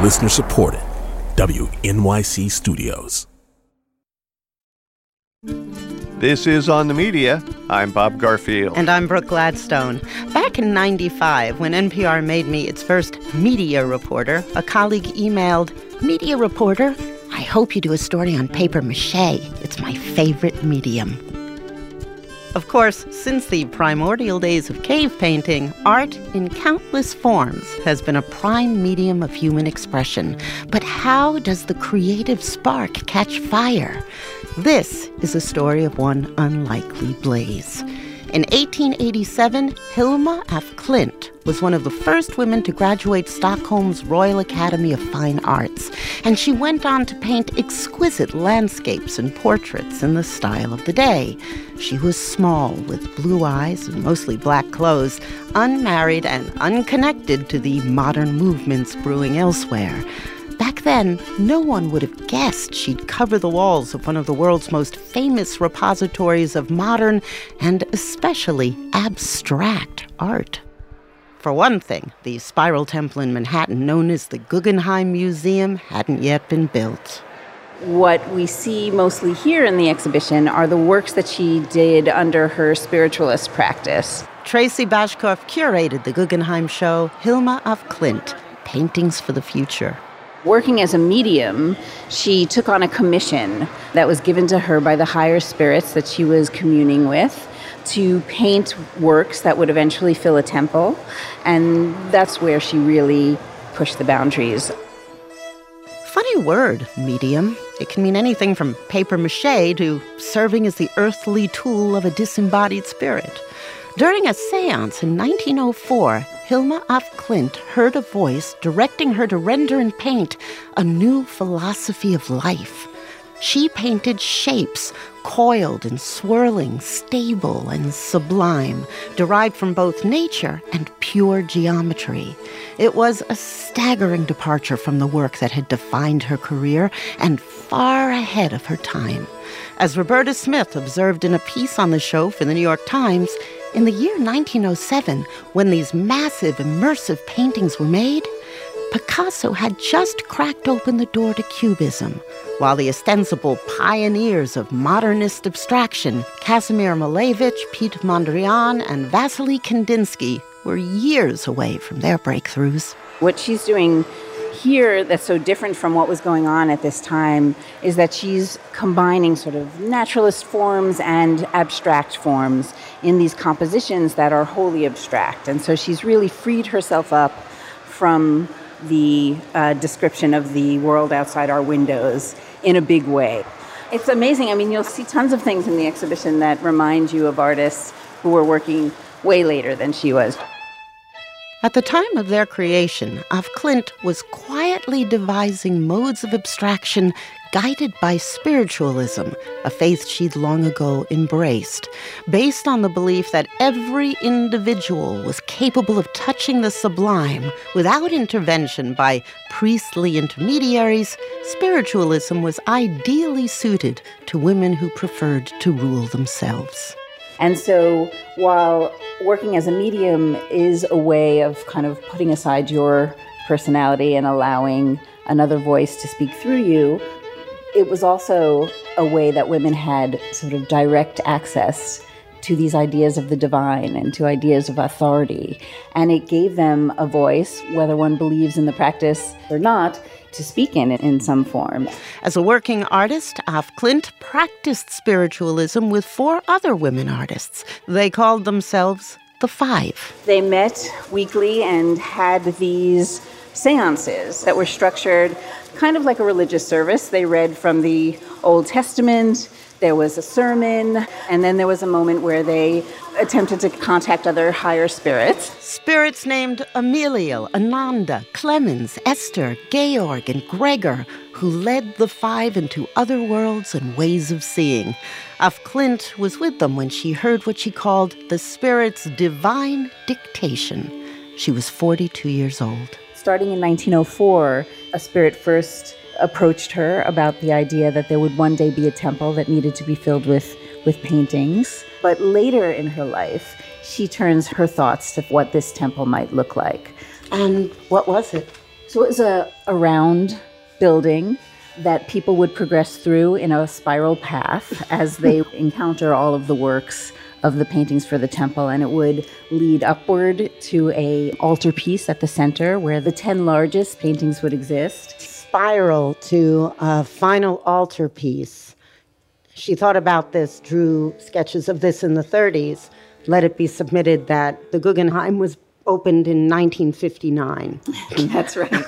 Listener supported. WNYC Studios. This is On the Media. I'm Bob Garfield. And I'm Brooke Gladstone. Back in '95, when NPR made me its first media reporter, a colleague emailed, "Media reporter? I hope you do a story on paper mache. It's my favorite medium." Of course, since the primordial days of cave painting, art in countless forms has been a prime medium of human expression. But how does the creative spark catch fire? This is a story of one unlikely blaze. In 1887, Hilma af Klint was one of the first women to graduate Stockholm's Royal Academy of Fine Arts, and she went on to paint exquisite landscapes and portraits in the style of the day. She was small, with blue eyes and mostly black clothes, unmarried and unconnected to the modern movements brewing elsewhere. Back then, no one would have guessed she'd cover the walls of one of the world's most famous repositories of modern and especially abstract art. For one thing, the spiral temple in Manhattan known as the Guggenheim Museum hadn't yet been built. What we see mostly here in the exhibition are the works that she did under her spiritualist practice. Tracy Bashkoff curated the Guggenheim show Hilma af Klint, Paintings for the Future. Working as a medium, she took on a commission that was given to her by the higher spirits that she was communing with to paint works that would eventually fill a temple, and that's where she really pushed the boundaries. Funny word, medium. It can mean anything from paper mache to serving as the earthly tool of a disembodied spirit. During a seance in 1904, Hilma af Klint heard a voice directing her to render and paint a new philosophy of life. She painted shapes, coiled and swirling, stable and sublime, derived from both nature and pure geometry. It was a staggering departure from the work that had defined her career and far ahead of her time. As Roberta Smith observed in a piece on the show for the New York Times, in the year 1907, when these massive, immersive paintings were made, Picasso had just cracked open the door to Cubism, while the ostensible pioneers of modernist abstraction, Casimir Malevich, Piet Mondrian, and Vasily Kandinsky, were years away from their breakthroughs. What she's doing here that's so different from what was going on at this time is that she's combining sort of naturalist forms and abstract forms in these compositions that are wholly abstract. And so she's really freed herself up from the description of the world outside our windows in a big way. It's amazing. I mean, you'll see tons of things in the exhibition that remind you of artists who were working way later than she was. At the time of their creation, af Klint was quietly devising modes of abstraction guided by spiritualism, a faith she'd long ago embraced, based on the belief that every individual was capable of touching the sublime without intervention by priestly intermediaries. Spiritualism was ideally suited to women who preferred to rule themselves. And so while working as a medium is a way of kind of putting aside your personality and allowing another voice to speak through you, it was also a way that women had sort of direct access to these ideas of the divine and to ideas of authority. And it gave them a voice, whether one believes in the practice or not, to speak in some form. As a working artist, af Klint practiced spiritualism with 4 other women artists. They called themselves the Five. They met weekly and had these seances that were structured kind of like a religious service. They read from the Old Testament, there was a sermon, and then there was a moment where they attempted to contact other higher spirits. Spirits named Emilio, Ananda, Clemens, Esther, Georg, and Gregor, who led the 5 into other worlds and ways of seeing. Af Klint was with them when she heard what she called the spirit's divine dictation. She was 42 years old. Starting in 1904, a spirit first approached her about the idea that there would one day be a temple that needed to be filled with paintings. But later in her life, she turns her thoughts to what this temple might look like. And what was it? So it was a round building that people would progress through in a spiral path as they encounter all of the works of the paintings for the temple, and it would lead upward to a altarpiece at the center where the 10 largest paintings would exist. Spiral to a final altarpiece. She thought about this, drew sketches of this in the 30s. Let it be submitted that the Guggenheim was opened in 1959. That's right.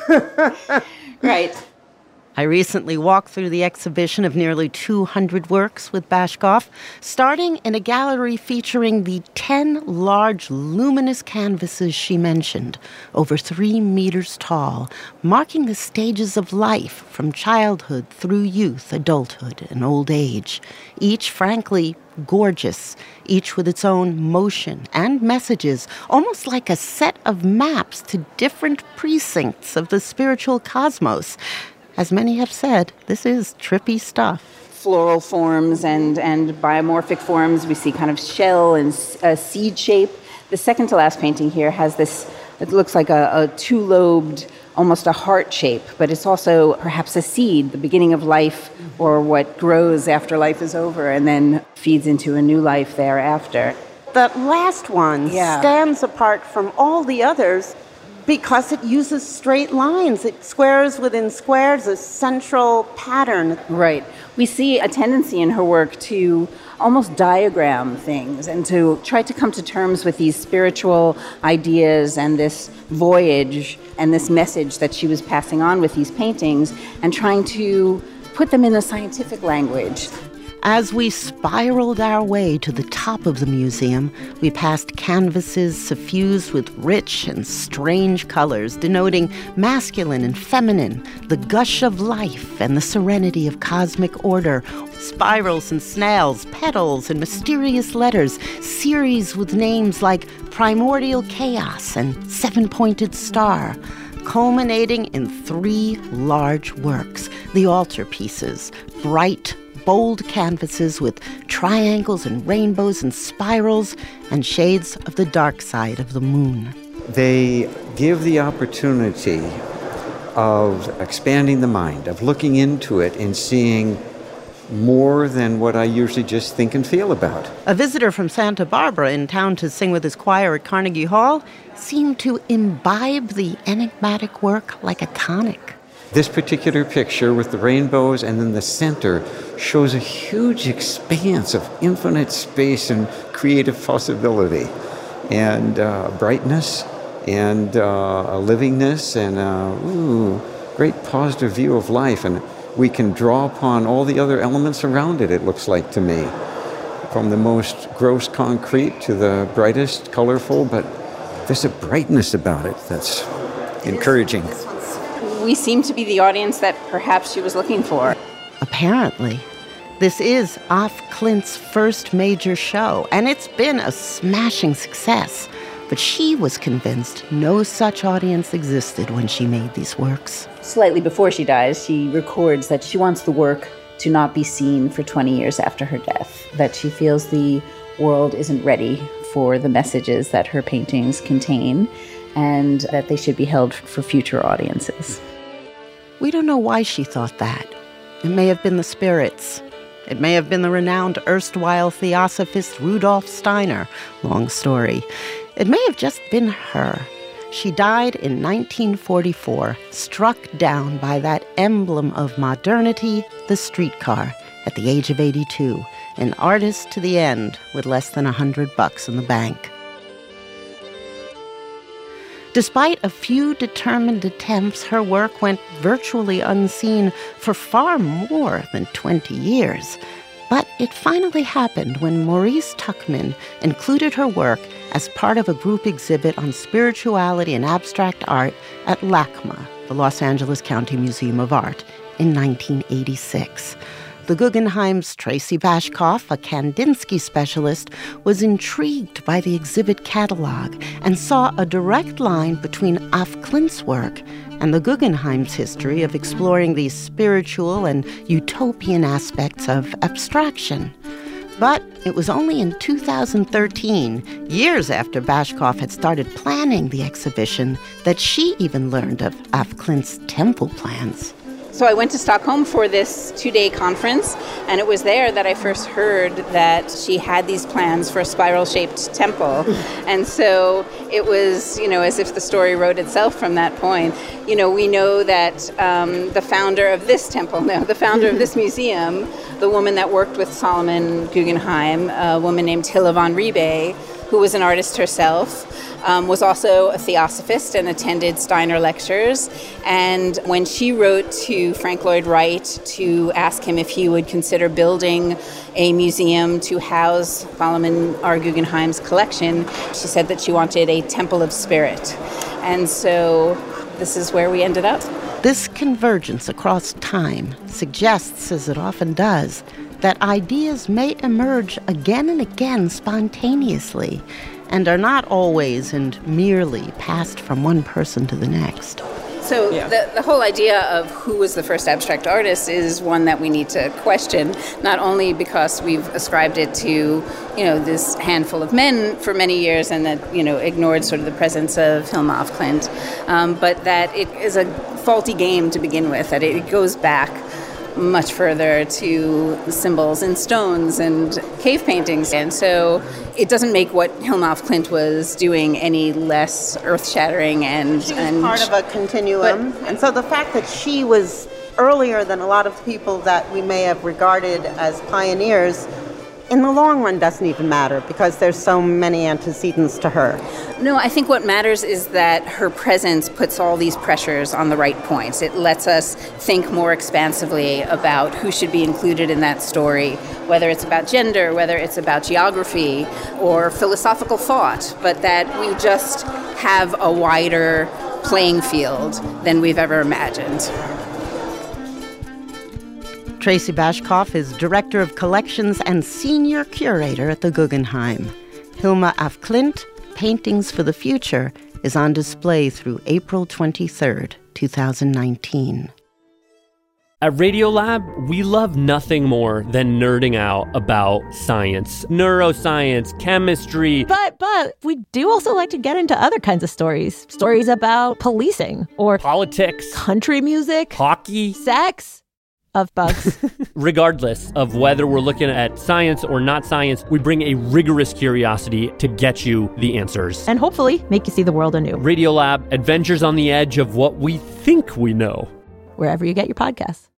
Right. I recently walked through the exhibition of nearly 200 works with Bashkov, starting in a gallery featuring the 10 large luminous canvases she mentioned, over 3 meters tall, marking the stages of life from childhood through youth, adulthood, and old age, each frankly gorgeous, each with its own motion and messages, almost like a set of maps to different precincts of the spiritual cosmos. As many have said, this is trippy stuff. Floral forms and biomorphic forms. We see kind of shell and seed shape. The second to last painting here has this, it looks like a two-lobed, almost a heart shape, but it's also perhaps a seed, the beginning of life, or what grows after life is over and then feeds into a new life thereafter. That last one stands apart from all the others because it uses straight lines. It squares within squares, a central pattern. Right. We see a tendency in her work to almost diagram things and to try to come to terms with these spiritual ideas and this voyage and this message that she was passing on with these paintings and trying to put them in a scientific language. As we spiraled our way to the top of the museum, we passed canvases suffused with rich and strange colors, denoting masculine and feminine, the gush of life and the serenity of cosmic order, spirals and snails, petals and mysterious letters, series with names like Primordial Chaos and Seven-Pointed Star, culminating in 3 large works, the altarpieces, bright, bold canvases with triangles and rainbows and spirals and shades of the dark side of the moon. They give the opportunity of expanding the mind, of looking into it and seeing more than what I usually just think and feel about. A visitor from Santa Barbara in town to sing with his choir at Carnegie Hall seemed to imbibe the enigmatic work like a tonic. This particular picture with the rainbows and then the center shows a huge expanse of infinite space and creative possibility and brightness and a livingness and a great positive view of life. And we can draw upon all the other elements around it, it looks like to me, from the most gross concrete to the brightest colorful, but there's a brightness about it that's encouraging. We seem to be the audience that perhaps she was looking for. Apparently. This is Af Klint's first major show, and it's been a smashing success. But she was convinced no such audience existed when she made these works. Slightly before she dies, she records that she wants the work to not be seen for 20 years after her death, that she feels the world isn't ready for the messages that her paintings contain, and that they should be held for future audiences. We don't know why she thought that. It may have been the spirits. It may have been the renowned erstwhile theosophist Rudolf Steiner. Long story. It may have just been her. She died in 1944, struck down by that emblem of modernity, the streetcar, at the age of 82, an artist to the end with less than $100 in the bank. Despite a few determined attempts, her work went virtually unseen for far more than 20 years. But it finally happened when Maurice Tuckman included her work as part of a group exhibit on spirituality and abstract art at LACMA, the Los Angeles County Museum of Art, in 1986. The Guggenheim's Tracy Bashkov, a Kandinsky specialist, was intrigued by the exhibit catalog and saw a direct line between Af Klint's work and the Guggenheim's history of exploring these spiritual and utopian aspects of abstraction. But it was only in 2013, years after Bashkoff had started planning the exhibition, that she even learned of af Klint's temple plans. So I went to Stockholm for this 2-day conference, and it was there that I first heard that she had these plans for a spiral-shaped temple. And so it was, as if the story wrote itself from that point. We know that the founder of this temple, the founder of this museum, the woman that worked with Solomon Guggenheim, a woman named Hilla von Riebe, who was an artist herself, was also a theosophist and attended Steiner lectures. And when she wrote to Frank Lloyd Wright to ask him if he would consider building a museum to house Solomon R. Guggenheim's collection, she said that she wanted a temple of spirit. And so this is where we ended up. This convergence across time suggests, as it often does, that ideas may emerge again and again spontaneously and are not always and merely passed from one person to the next. So the whole idea of who was the first abstract artist is one that we need to question, not only because we've ascribed it to, this handful of men for many years and that, ignored sort of the presence of Hilma af Klint, but that it is a faulty game to begin with, that it goes back much further to symbols and stones and cave paintings. And so it doesn't make what Hilma af Klint was doing any less earth-shattering. She was part of a continuum. And so the fact that she was earlier than a lot of people that we may have regarded as pioneers, in the long run doesn't even matter because there's so many antecedents to her. No, I think what matters is that her presence puts all these pressures on the right points. It lets us think more expansively about who should be included in that story, whether it's about gender, whether it's about geography or philosophical thought, but that we just have a wider playing field than we've ever imagined. Tracy Bashkoff is Director of Collections and Senior Curator at the Guggenheim. Hilma af Klint, Paintings for the Future, is on display through April 23rd, 2019. At Radiolab, we love nothing more than nerding out about science, neuroscience, chemistry. But we do also like to get into other kinds of stories. Stories about policing or politics, country music, hockey, sex. Of bugs. Regardless of whether we're looking at science or not science, we bring a rigorous curiosity to get you the answers. And hopefully make you see the world anew. Radiolab, adventures on the edge of what we think we know. Wherever you get your podcasts.